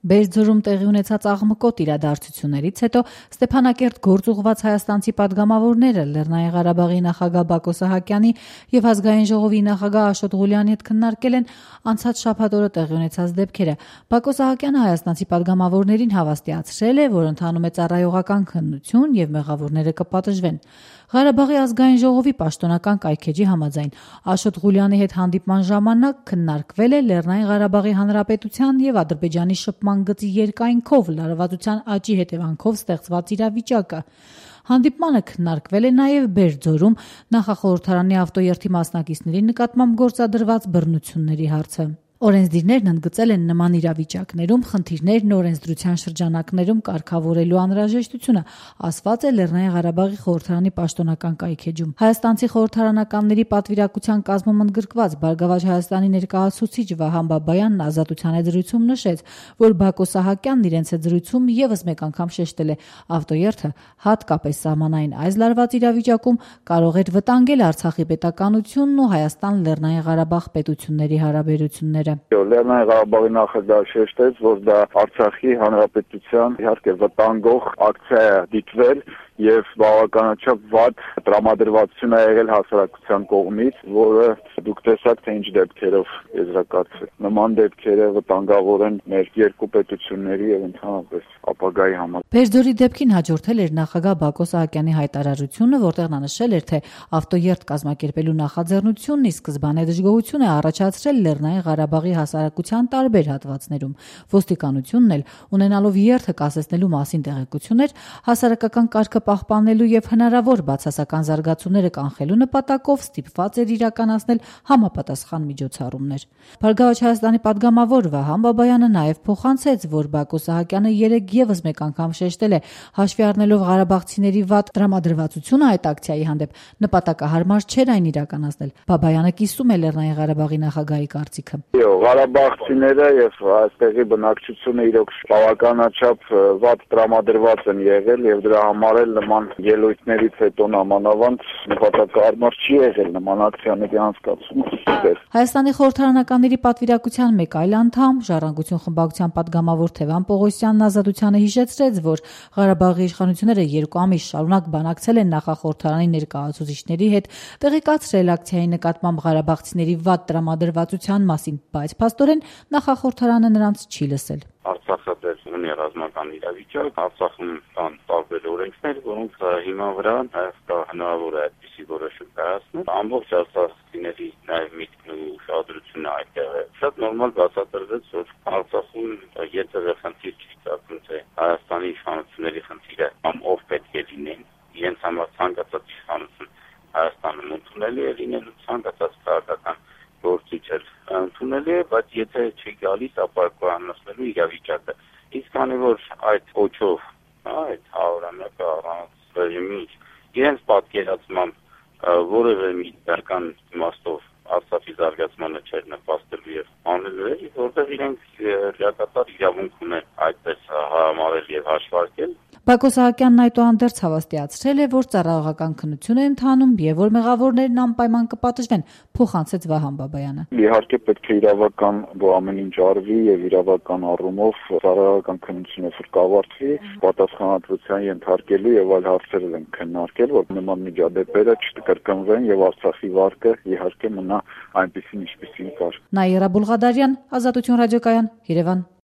Բերձորում տեղի ունեցած աղմկոտ իրադարձություններից հետո Ստեփանակերտ գործ ուղղված հայաստանցի պատգամավորները Լեռնային Ղարաբաղի նախագահ Բակո Սահակյանի եւ Ազգային ժողովի նախագահ Աշոտ Ղուլյանի հետ քննարկել են անցած շաբաթ օրը տեղի ունեցած դեպքերը։ Բակո Սահակյանը հայաստանցի պատգամավորներին հավաստիացրել է, որ ընթանում է ծառայողական քննություն եւ մեղավորները կպատժվեն։ Ղարաբաղի ազգային ժողովի պաշտոնական կայքէջի համաձայն Աշոտ Ղուլյանի հետ հանդիպման ժամանակ քննարկվել է Լեռնային Ղարաբաղի Հանրապետության եւ Ադրբեջանի շփման գծի երկայնքով լարվածության աճի հետևանքով ստեղծված իրավիճակը։ Հանդիպմանը քննարկվել է նաև Բերձորում նախախորհրդարանի ավտոերթի մասնակիցների նկատմամբ գործադրված բռնությունների հարցը։ Օրենսդիրներն ընդգծել են նման իրավիճակներում խնդիրներն օրենսդրության շրջանակներում կարգավորելու անհրաժեշտությունը, ասված է Լեռնային Ղարաբաղի խորհրդարանի պաշտոնական կայքէջում։ Հայաստանցի խորհրդարանականների պատվիրակության կազմում ընդգրկված Բարգավաճ Հայաստանի ներկայացուցիչ Վահան Բաբայանն Ազատության զրույցում նշեց, որ Բակո Սահակյանն իրենց հետ զրույցում եւս մեկ անգամ շեշտել է, ավտոերթը հատկապես սահմանային այս լարված իրավիճակում կարող էր վտանգել Արցախի պետականությունն ու Հայաստան-Լեռնային Ղարաբաղ պետությունների հարաբերությունները։ Լեռնային Ղարաբաղի նախագահը շեշտեց, որ դա Արցախի հանրապետության իհարկե վտանգող ակցիա է դիտվել եւ բավականաչափ վատ տրամադրվածություն է եղել հասարակության կողմից, որը դուք տեսաք, թե ինչ դեպքերով եզրակացվել։ Նման դեպքերը վտանգավոր են մեր երկու պետությունների եւ ընդհանրապես ապագայի համար։ Բերձորի դեպքին հաջորդել էր նախագահ Բակո Սահակյանի հայտարարությունը, որտեղ նա նշել էր, թե ավտոերթ կազմակերպելու նախաձեռնությունն ի սկզբանե դժգոհություն է առաջացրել Լեռնային Ղարաբաղի հասարակության տարբեր հատվածներում։ Ոստիկանությունն էլ, ունենալով երթը կասեցնելու մասին տեղեկություններ, հասարակական կարգը պահպանելու եւ հնարավոր բացասական զարգացումները կանխելու նպատակով ստիպված էր իրականացնել համապատասխան միջոցառումներ։ Բարգավաճ Հայաստանի պատգամավոր Վահան Բաբայանը նաեւ փոխանցեց, որ Բակո Սահակյանը երեկ եւս մեկ անգամ շեշտել է, հաշվի առնելով ղարաբաղցիների վատ տրամադրվածությունը այդ ակցիայի հանդեպ նպատակահարմար չէր այն իրականացնել։ Բաբայանը կիսում է Լեռնային Ղարաբաղի նախագահի կարծիքը։ Ղարաբաղցիները եւ այստեղի բնակչությունը իրոք բավականաչափ վատ տրամադրված են եղել եւ դրա համար էլ նման ելույթներից հետո նամանավանդ նպատակահարմար չի եղել նման ակցիաների անցկացումը։ Հայաստանի խորհրդարանականների պատվիրակության մեկ այլ անդամ, Ժառանգություն խմբակցության պատգամավոր Թևան Պողոսյանն Ազատությանը հիշեցրեց, որ Ղարաբաղի իշխանությունները 2 ամիս շարունակ բանակցել են նախախորհրդարանի ներկայացուցիչների հետ, տեղեկացրել ակցիայի նկատմամբ ղարաբաղցիների վատ տրամադրվածության մասին, բայց փաստորեն նախախորհրդարանը նրանց չի լսել։ Արցախը ունի ռազմական իրավիճակ, Արցախում կան տարբեր օրենքներ, որոնք հիման վրա հնարավոր է այդպիսի որոշում կայացնել։ Ամբողջ արցախցիների նաև միտքն ու ուշադրությունը այդտեղ է։ Շատ նորմալ բացատրվեց, որ Արցախում եթե խնդիր չի ծագում, թե Հայաստանի իշխանությունների խնդիրը կամ ով պետք է լինեն, իրենց համար ցանկացած իշխանություն Հայաստանում ընդունելի է լինելու, ցանկացած քաղաքական գործիչ ընդունելի է, բայց եթե չի գալիս, ապա կոյանացնելու իրավիճակը։ Իսկ քանի որ այդ ոչով, այդ 100-ամյակը առանց ռեժիմի իրենց պատկերացմամբ որևէ մի դրական իմաստով Արցախի զարգացմանը չէր նպաստելու եւ անելու էր, որտեղ իրենք լիակատար իրավունք ունեն այդպես համարել եւ հաշվարկել։ Բակո Սահակյանն այդուհանդերձ հավաստիացրել է, որ ծառայողական քննություն է ընթանում եւ որ մեղավորներն անպայման կպատժվեն, փոխանցեց Վահան Բաբայանը։ Իհարկե պետք է իրավական ամեն ինչ արվի եւ իրավական առումով ծառայողական քննությունը կավարտվի, պատասխանատվության ենթարկելու եւ այլ հարցեր են քննարկել, որ նման միջադեպերը չկրկնվեն եւ Արցախի վարկը իհարկե մնա այնպեսին ինչպեսին կար։ Նաիրա Բուլղադարյան, Ազատություն ռադիոկայան, Երևան։